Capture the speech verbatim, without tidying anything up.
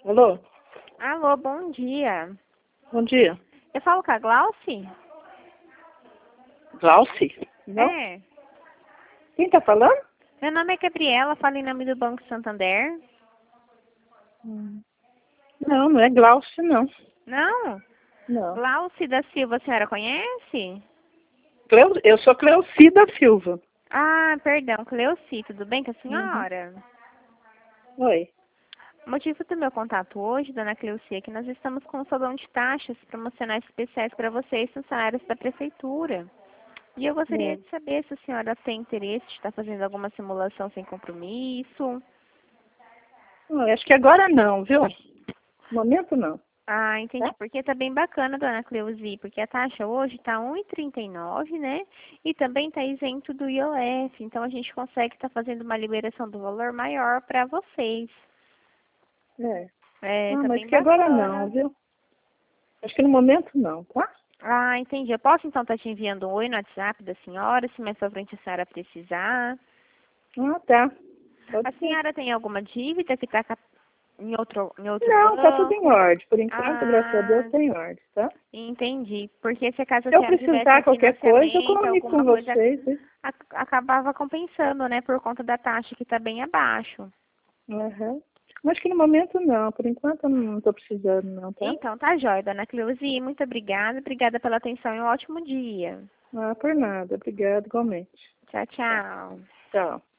Alô? Alô, bom dia. Bom dia. Eu falo com a Glauci? Glauci? Não? É. Quem tá falando? Meu nome é Gabriela, falo em nome do Banco Santander. Hum. Não, não é Glauci, não. Não? Não. Glauci da Silva, a senhora conhece? Cleo... Eu sou Cleocida Silva. Ah, perdão, Cleuci, tudo bem com a Uhum. senhora? Oi. O motivo do meu contato hoje, dona Cleuci, é que nós estamos com um salão de taxas promocionais especiais para vocês, funcionários da prefeitura. E eu gostaria É. de saber se a senhora tem interesse de estar fazendo alguma simulação sem compromisso. Não, acho que agora não, viu? No momento não. Ah, entendi. Tá? Porque tá bem bacana, dona Cleusi, porque a taxa hoje tá um e trinta e nove, né? E também tá isento do I O F. Então a gente consegue estar fazendo uma liberação do valor maior para vocês. É. É, Ah, tá mas bem que agora não, bacana. viu? Acho que no momento não, tá? Ah, entendi. Eu posso então estar te enviando um oi no WhatsApp da senhora, se mais pra frente a senhora precisar. Ah, tá. Pode A ser. senhora tem alguma dívida que tá em outro, em outro Não, tá tudo em banco? ordem. Por enquanto, graças a Deus, Ah, tá em ordem, tá? entendi. Porque se caso a Se eu senhora tivesse um precisar qualquer coisa, eu financiamento, comunico com alguma coisa, vocês. Hein? a- acabava compensando, né? Por conta da taxa que está bem abaixo. Uhum. Mas que no momento não. Por enquanto eu não estou precisando, não, tá? Então, tá jóia, dona Cleusi. Muito obrigada. Obrigada pela atenção e um ótimo dia. Ah, por nada. Obrigada, igualmente. Tchau, Tá. tchau. Tchau.